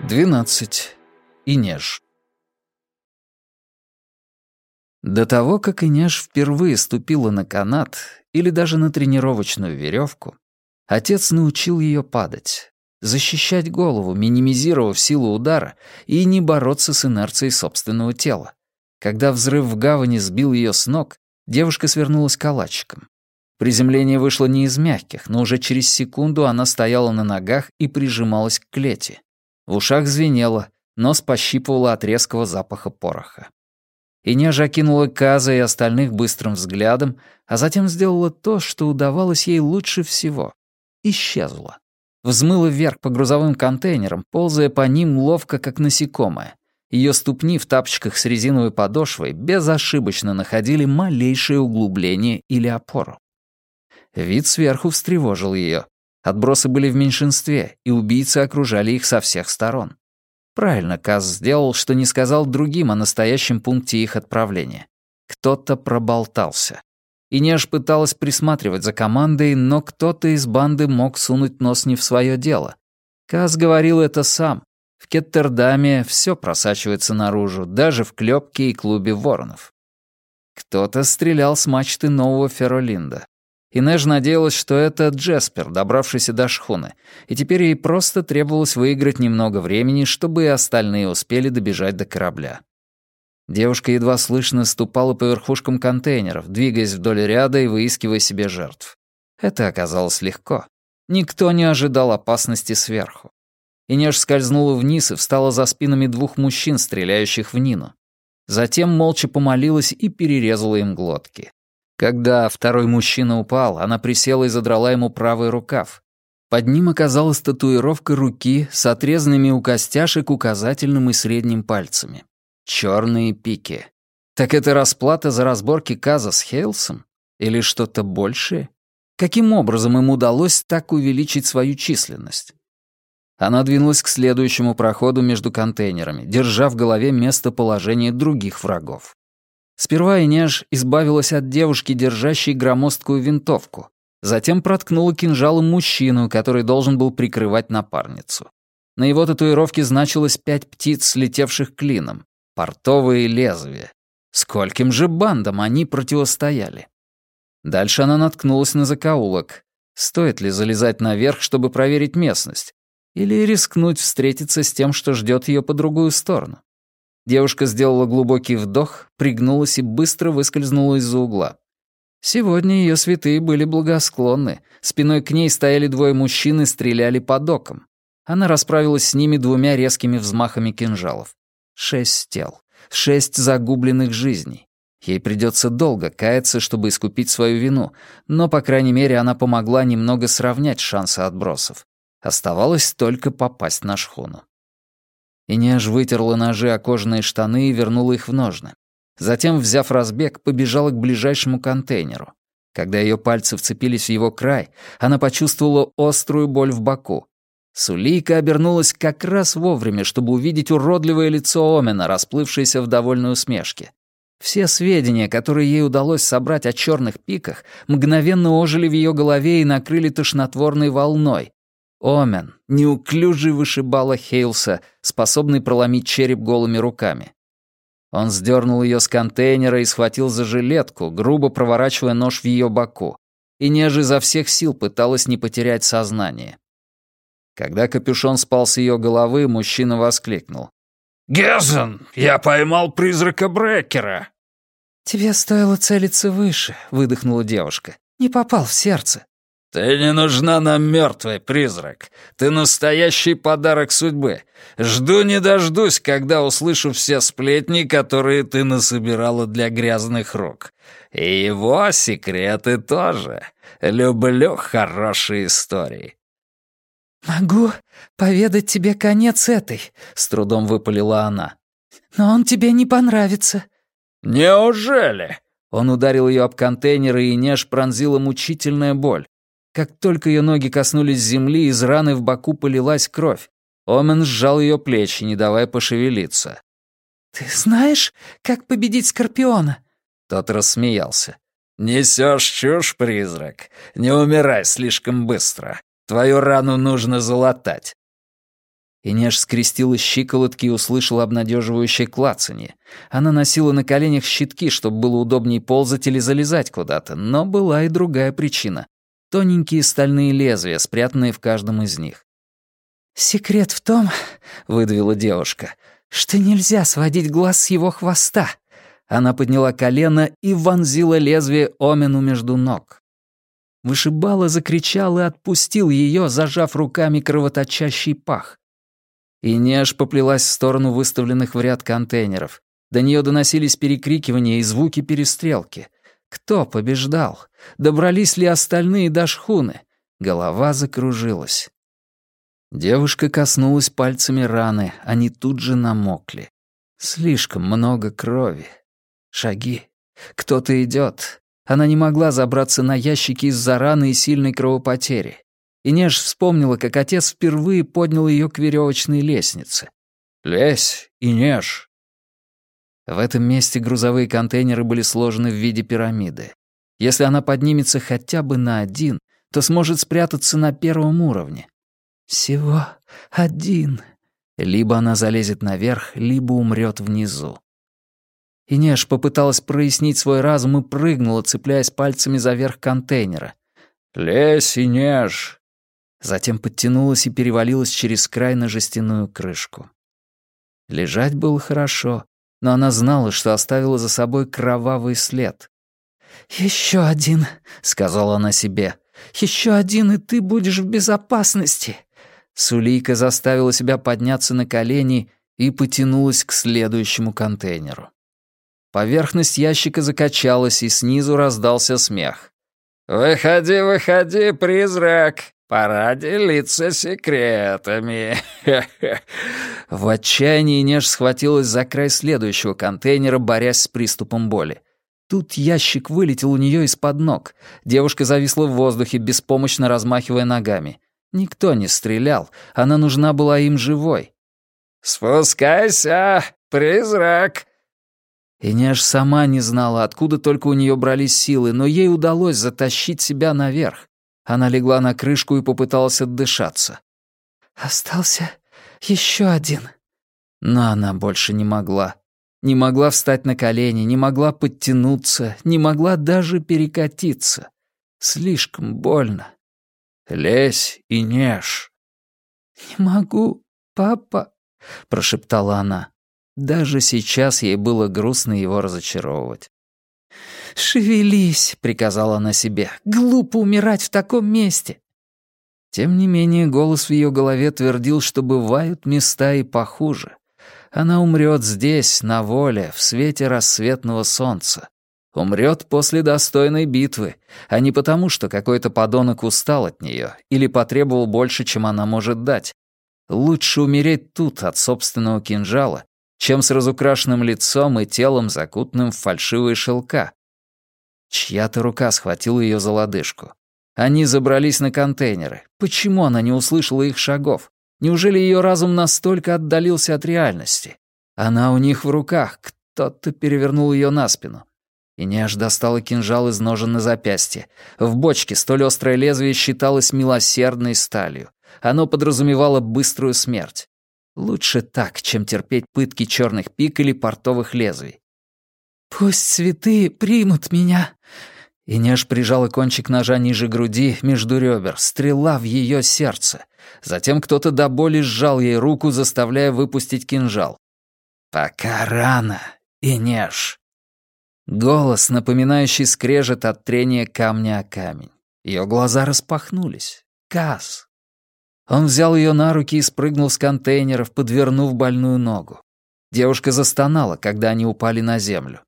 12. Инеж. До того, как Инеж впервые ступила на канат или даже на тренировочную веревку, отец научил ее падать, защищать голову, минимизировав силу удара и не бороться с инерцией собственного тела. Когда взрыв в гавани сбил ее с ног, девушка свернулась калачиком. Приземление вышло не из мягких, но уже через секунду она стояла на ногах и прижималась к клете. В ушах звенело, нос пощипывало от резкого запаха пороха. Инеж окинула Каза и остальных быстрым взглядом, а затем сделала то, что удавалось ей лучше всего. Исчезла. Взмыла вверх по грузовым контейнерам, ползая по ним ловко, как насекомое. Ее ступни в тапочках с резиновой подошвой безошибочно находили малейшее углубление или опору. Вид сверху встревожил ее. Отбросы были в меньшинстве, и убийцы окружали их со всех сторон. Правильно Каз сделал, что не сказал другим о настоящем пункте их отправления. Кто-то проболтался. Инеж пыталась присматривать за командой, но кто-то из банды мог сунуть нос не в свое дело. Каз говорил это сам. В Кеттердаме все просачивается наружу, даже в клёпке и клубе воронов. Кто-то стрелял с мачты нового Феролинда. Инеж надеялась, что это Джеспер, добравшийся до шхуны, и теперь ей просто требовалось выиграть немного времени, чтобы и остальные успели добежать до корабля. Девушка едва слышно ступала по верхушкам контейнеров, двигаясь вдоль ряда и выискивая себе жертв. Это оказалось легко. Никто не ожидал опасности сверху. Инеж скользнула вниз и встала за спинами двух мужчин, стреляющих в Нину. Затем молча помолилась и перерезала им глотки. Когда второй мужчина упал, она присела и задрала ему правый рукав. Под ним оказалась татуировка руки с отрезанными у костяшек указательным и средним пальцами. Черные пики. Так это расплата за разборки Каза с Хейлсом? Или что-то большее? Каким образом им удалось так увеличить свою численность? Она двинулась к следующему проходу между контейнерами, держа в голове местоположение других врагов. Сперва Инеж избавилась от девушки, держащей громоздкую винтовку. Затем проткнула кинжалом мужчину, который должен был прикрывать напарницу. На его татуировке значилось 5 птиц, слетевших клином. Портовые лезвия. Скольким же бандам они противостояли? Дальше она наткнулась на закоулок. Стоит ли залезать наверх, чтобы проверить местность? Или рискнуть встретиться с тем, что ждет ее по другую сторону? Девушка сделала глубокий вдох, пригнулась и быстро выскользнула из-за угла. Сегодня ее святые были благосклонны. Спиной к ней стояли двое мужчин и стреляли по докам. Она расправилась с ними 2 резкими взмахами кинжалов. 6 тел, 6 загубленных жизней. Ей придется долго каяться, чтобы искупить свою вину, но, по крайней мере, она помогла немного сравнять шансы отбросов. Оставалось только попасть на шхуну. Инеж вытерла ножи о кожаные штаны и вернула их в ножны. Затем, взяв разбег, побежала к ближайшему контейнеру. Когда ее пальцы вцепились в его край, она почувствовала острую боль в боку. Сулейка обернулась как раз вовремя, чтобы увидеть уродливое лицо Омена, расплывшееся в довольной усмешке. Все сведения, которые ей удалось собрать о черных пиках, мгновенно ожили в ее голове и накрыли тошнотворной волной. Омен, неуклюжий вышибала Хейлса, способный проломить череп голыми руками. Он сдернул ее с контейнера и схватил за жилетку, грубо проворачивая нож в ее боку. Инеж изо всех сил пыталась не потерять сознание. Когда капюшон спал с ее головы, мужчина воскликнул. «Гезен, я поймал призрака Брекера!» «Тебе стоило целиться выше», — выдохнула девушка. «Не попал в сердце». «Ты не нужна нам, мертвый призрак. Ты настоящий подарок судьбы. Жду не дождусь, когда услышу все сплетни, которые ты насобирала для грязных рук. И его секреты тоже. Люблю хорошие истории». «Могу поведать тебе конец этой», — с трудом выпалила она. «Но он тебе не понравится». «Неужели?» Он ударил ее об контейнер, и Инеж пронзила мучительная боль. Как только ее ноги коснулись земли, из раны в боку полилась кровь. Омен сжал ее плечи, не давая пошевелиться. «Ты знаешь, как победить Скорпиона?» Тот рассмеялся. «Несешь чушь, призрак. Не умирай слишком быстро. Твою рану нужно залатать». Инеш скрестила щиколотки и услышала обнадеживающее клацанье. Она носила на коленях щитки, чтобы было удобнее ползать или залезать куда-то, но была и другая причина. Тоненькие стальные лезвия, спрятанные в каждом из них. «Секрет в том, — выдавила девушка, — что нельзя сводить глаз с его хвоста». Она подняла колено и вонзила лезвие Омену между ног. Вышибала закричал и отпустил ее, зажав руками кровоточащий пах. Инеш поплелась в сторону выставленных в ряд контейнеров. До нее доносились перекрикивания и звуки перестрелки. Кто побеждал? Добрались ли остальные до шхуны? Голова закружилась. Девушка коснулась пальцами раны, они тут же намокли. Слишком много крови. Шаги. Кто-то идет. Она не могла забраться на ящики из-за раны и сильной кровопотери. Инеш вспомнила, как отец впервые поднял ее к веревочной лестнице. «Лезь, Инеш!» В этом месте грузовые контейнеры были сложены в виде пирамиды. Если она поднимется хотя бы на один, то сможет спрятаться на первом уровне. Всего один. Либо она залезет наверх, либо умрет внизу. Инеш попыталась прояснить свой разум и прыгнула, цепляясь пальцами за верх контейнера. «Лезь, Инеш!» Затем подтянулась и перевалилась через край на жестяную крышку. Лежать было хорошо, но она знала, что оставила за собой кровавый след. «Еще один», — сказала она себе. «Еще один, и ты будешь в безопасности». Сулейка заставила себя подняться на колени и потянулась к следующему контейнеру. Поверхность ящика закачалась, и снизу раздался смех. «Выходи, выходи, призрак! Пора делиться секретами!» В отчаянии Инеш схватилась за край следующего контейнера, борясь с приступом боли. Тут ящик вылетел у нее из-под ног. Девушка зависла в воздухе, беспомощно размахивая ногами. Никто не стрелял, она нужна была им живой. «Спускайся, призрак!» Инеш сама не знала, откуда только у нее брались силы, но ей удалось затащить себя наверх. Она легла на крышку и попыталась отдышаться. «Остался еще один». Но она больше не могла. Не могла встать на колени, не могла подтянуться, не могла даже перекатиться. Слишком больно. «Лезь, Инеш!» «Не могу, папа», — прошептала она. Даже сейчас ей было грустно его разочаровывать. «Шевелись», — приказала она себе. «Глупо умирать в таком месте». Тем не менее, голос в ее голове твердил, что бывают места и похуже. Она умрет здесь, на воле, в свете рассветного солнца. Умрет после достойной битвы, а не потому, что какой-то подонок устал от нее или потребовал больше, чем она может дать. Лучше умереть тут от собственного кинжала, чем с разукрашенным лицом и телом, закутанным в фальшивые шелка. Чья-то рука схватила ее за лодыжку. Они забрались на контейнеры. Почему она не услышала их шагов? Неужели ее разум настолько отдалился от реальности? Она у них в руках, кто-то перевернул ее на спину. Инеш достала кинжал из ножен на запястье. В бочке столь острое лезвие считалось милосердной сталью. Оно подразумевало быструю смерть. Лучше так, чем терпеть пытки черных пик или портовых лезвий. «Пусть святые примут меня». Инеш прижала кончик ножа ниже груди, между ребер, стрела в ее сердце. Затем кто-то до боли сжал ей руку, заставляя выпустить кинжал. «Пока рано, Инеш». Голос, напоминающий скрежет от трения камня о камень. Ее глаза распахнулись. Каз. Он взял ее на руки и спрыгнул с контейнеров, подвернув больную ногу. Девушка застонала, когда они упали на землю.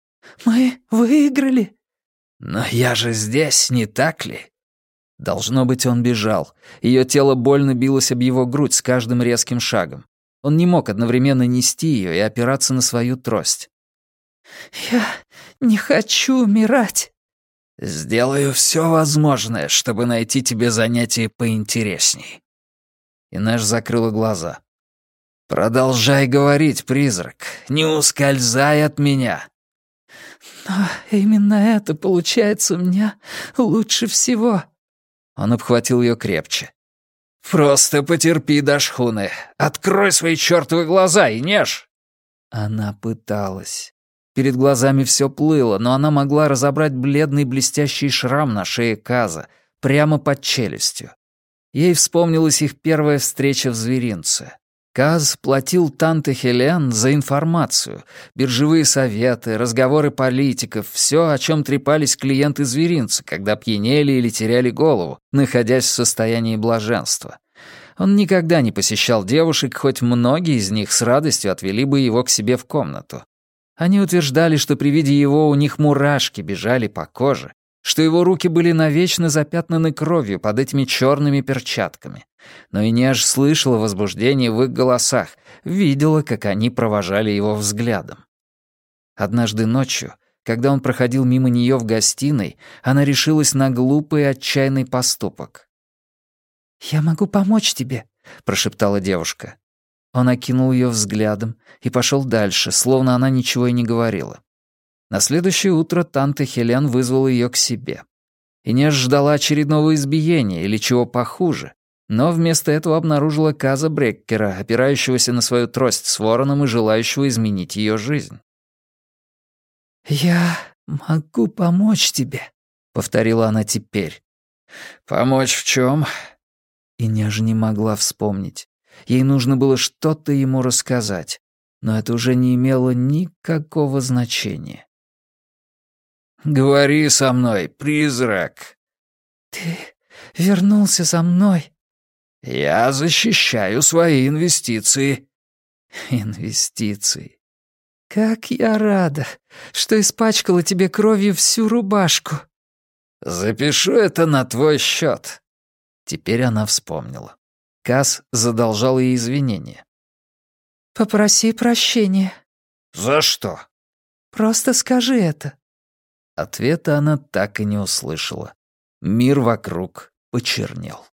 «Мы выиграли». «Но я же здесь, не так ли?» Должно быть, он бежал. Ее тело больно билось об его грудь с каждым резким шагом. Он не мог одновременно нести ее и опираться на свою трость. «Я не хочу умирать». «Сделаю все возможное, чтобы найти тебе занятие поинтересней». Инеш закрыла глаза. «Продолжай говорить, призрак, не ускользай от меня». «Но именно это получается у меня лучше всего». Он обхватил ее крепче. «Просто потерпи до шхуны. Открой свои чертовы глаза и нежь!» Она пыталась. Перед глазами все плыло, но она могла разобрать бледный блестящий шрам на шее Каза, прямо под челюстью. Ей вспомнилась их первая встреча в зверинце. Каз платил Танте Хелен за информацию, биржевые советы, разговоры политиков, все, о чем трепались клиенты зверинца, когда пьянели или теряли голову, находясь в состоянии блаженства. Он никогда не посещал девушек, хоть многие из них с радостью отвели бы его к себе в комнату. Они утверждали, что при виде его у них мурашки бежали по коже, что его руки были навечно запятнаны кровью под этими черными перчатками. Но Инеж слышала возбуждение в их голосах, видела, как они провожали его взглядом. Однажды ночью, когда он проходил мимо нее в гостиной, она решилась на глупый и отчаянный поступок. «Я могу помочь тебе», — прошептала девушка. Он окинул ее взглядом и пошел дальше, словно она ничего и не говорила. На следующее утро Танте Хелен вызвала ее к себе. Инеж ждала очередного избиения или чего похуже, но вместо этого обнаружила Каза Бреккера, опирающегося на свою трость с вороном и желающего изменить ее жизнь. «Я могу помочь тебе», — повторила она теперь. «Помочь в чем?» Инеж не могла вспомнить. Ей нужно было что-то ему рассказать, но это уже не имело никакого значения. «Говори со мной, призрак!» «Ты вернулся за мной?» «Я защищаю свои инвестиции». «Инвестиции. Как я рада, что испачкала тебе кровью всю рубашку». «Запишу это на твой счет». Теперь она вспомнила. Каз задолжал ей извинения. «Попроси прощения». «За что?» «Просто скажи это». Ответа она так и не услышала. Мир вокруг почернел.